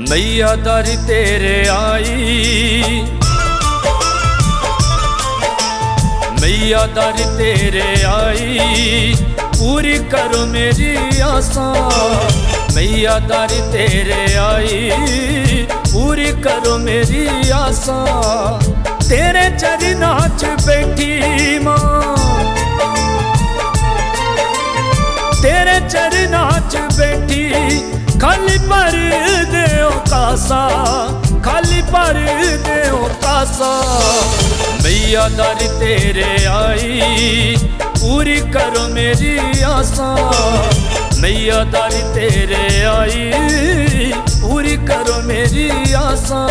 मैया दर तेरे आई, मैया दर तेरे आई, पूरी करो मेरी आसा। मैया दर तेरे आई, पूरी करो मेरी आसा। तेरे चरना च बैठी मां, तेरे चरना च बैठी, खाली पर देओ कासा, खाली पर देओ कासा। मैया दर तेरे आई, पूरी करो मेरी आसा। मैया दर तेरे आई, पूरी करो मेरी आसा।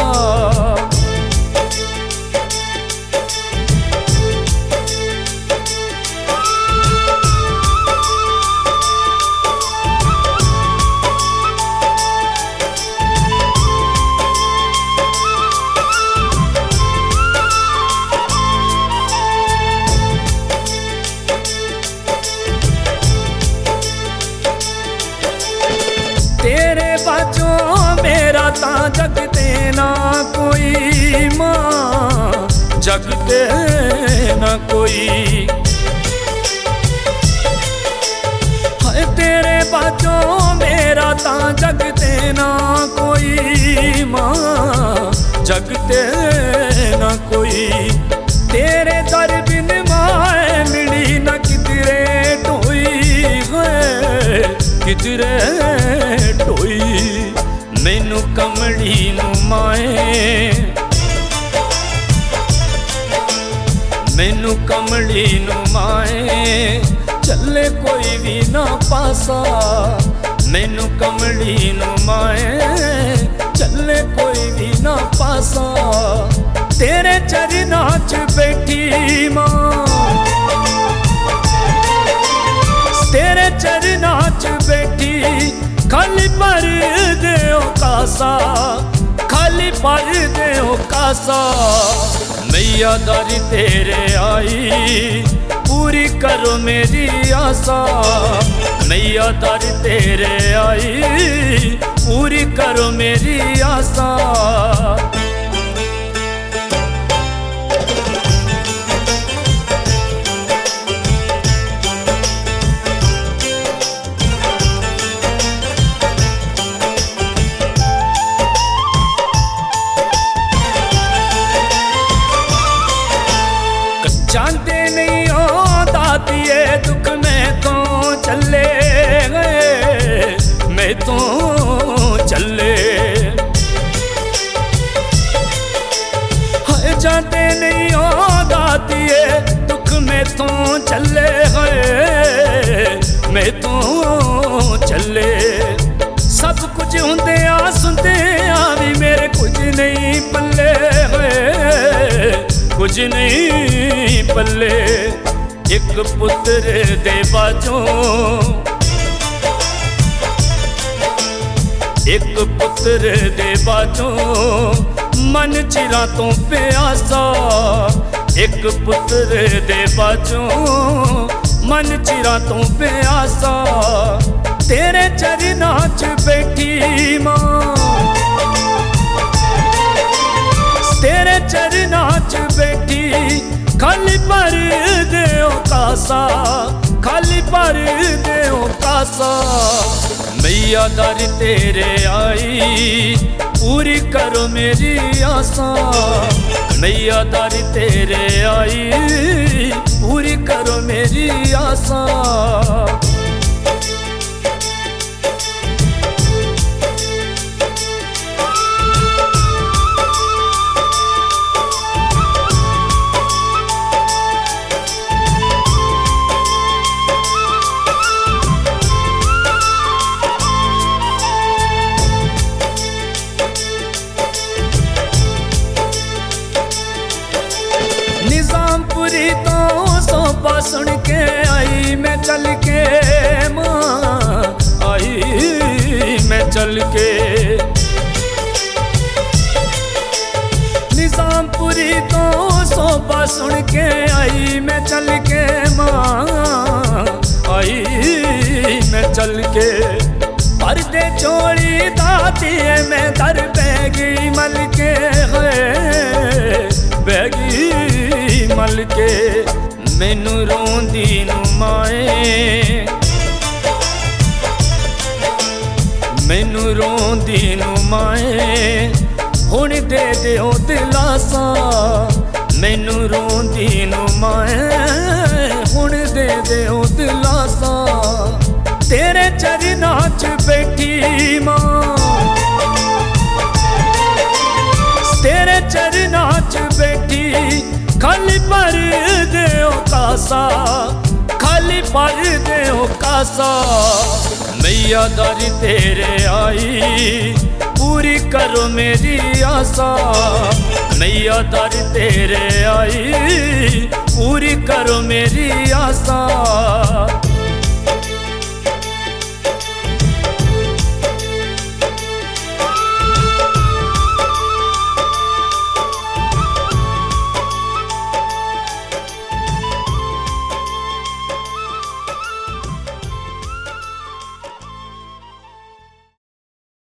तेरे बाजों मेरा ता जगते ना कोई मां, जगते ना कोई। हाय तेरे बाजों मेरा ता जगते ना कोई मां, जगते ना कोई। तेरे दर बिन माए मिली ना किधरे ढोई है, किधरे ढोई। मैनू कमली नू माए, मैनू कमली नू माए, चले कोई भी ना पासा। मैनू कमली नू माए, चले कोई भी ना पासा। तेरे चरना च बैठी मां, तेरे चरना च बैठी, खाली पर देओ कासा, खाली पर देओ कासा। मैया दर तेरे आई, पूरी करो मेरी आसा। मैया दर तेरे आई, पूरी करो मेरी आसा। जानते नहीं हो दातिए दुख में तो चले गए, मैं तो चले। हाय जानते नहीं हो दातिए दुख में तो चले गए, मैं तो चले। सब कुछ होंदे आ सुनते आ भी मेरे कुछ नहीं पल्ले हुए, कुछ नहीं पल्ले। एक पुत्र दे बाजों, एक पुत्र दे बाजों, मन चिरा तो प्यासा। एक पुत्र दे बाजों, मन चिरा तो प्यासा। तेरे चरना च बैठी मां, तेरे चरना च बैठी, खाली पर देओ कासा, खाली पर देओ कासा। मैया दर तेरे आई, पूरी करो मेरी आसा। मैया दर तेरे आई, पूरी करो मेरी आसा। निजामपुरी तो सोपा सुन के आई मैं चल के मां, आई मैं चल के। निजामपुरी तो सोपा सुन के आई मैं चल के मां, आई मैं चल के। दर दे चोली दातिए मैं दर बैगी मल के है बैगी मल के मैनू रोंदी नू माए मैनू रोंदी नू माए हुण दे दिओ दिलासा मैनू रोंदी नू माए हुण दे दिओ दिलासा तेरे चरना च बैठी मां तेरे चरना च बैठी खाली भर दिओ कासा खाली भर दिओ कासा मैया दर तेरे आई पूरी करो मेरी आशा मैया दर तेरे आई पूरी करो मेरी आशा।